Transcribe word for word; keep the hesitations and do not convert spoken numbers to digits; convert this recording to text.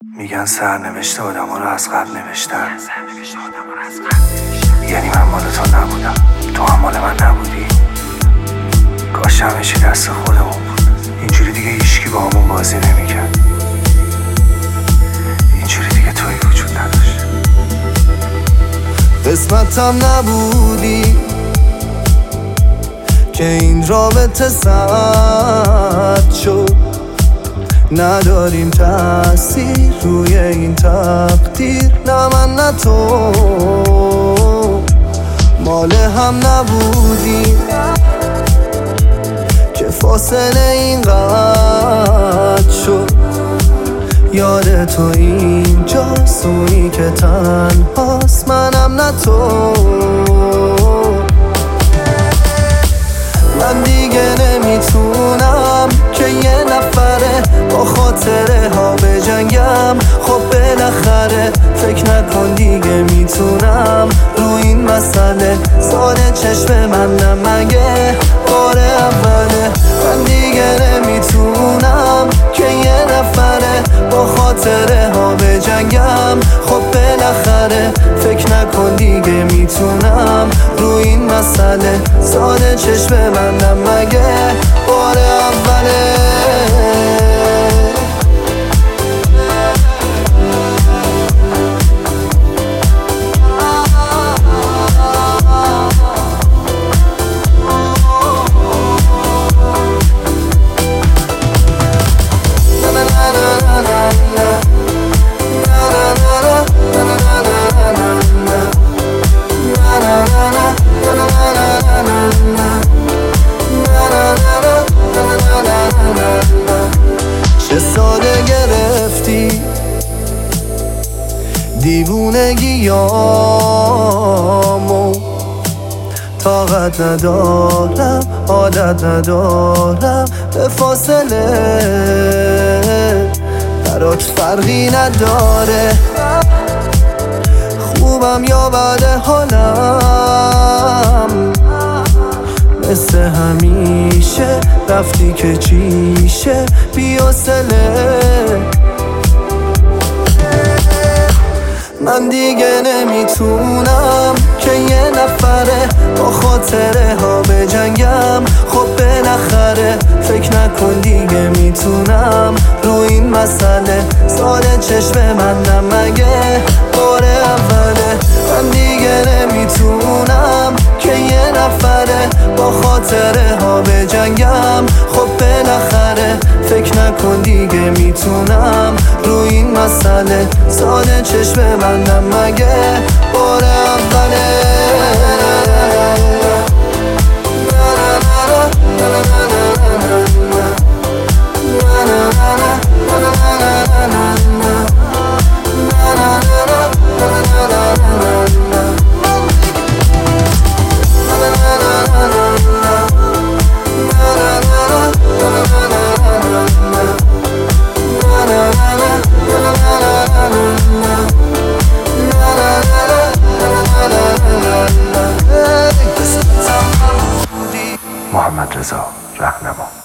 میگن سرنوشت آدم ها رو از قبل نوشتن. یعنی من مال تو نبودم، تو هم مال من نبودی. کاش همه چی دست خودمون بود، اینجوری دیگه هیچکی با همون بازی نمیکرد. اینجوری دیگه توی وجود نداشت. قسمتم نبودی که این رابطه سرد شد. نداریم تأثیر روی این تقدیر، نه من نه تو مال هم نبودیم که فاصله این قد شد. یاد تو اینجاست، اونی که تنهاست، منم نه تو. من دیگه نمیتونم که یه نفره با خاطره ها بجنگم. خب بالاخره فکر نکن دیگه میتونم رو این مسئله ساده چشم من نمگه بار اوله. من دیگه نمیتونم که یه نفره با خاطره ها بجنگم. خب بالاخره فکر نکن دیگه میتونم رو این مسئله ساده چشم من نمگه بار اوله. چه ساده گرفتی دیوونگیامو، طاقت ندارم عادت ندارم به فاصله. برات فرقی نداره خوبم یا بد حالم، مثل همیشه رفتی که چیشه بی‌حوصله. من دیگه نمیتونم که یه نفره با خاطره ها بجنگم. خب بالاخره فکر نکن دیگه میتونم رو این مسئله ساده چشم من نمگه بار اوله. من دیگه نمیتونم که یه نفره با خاطره ها بجنگم. خب بالاخره فکر نکن دیگه میتونم رو این مسئله ساده چشم من نمگه بار اوله. محمد رضا رهنما.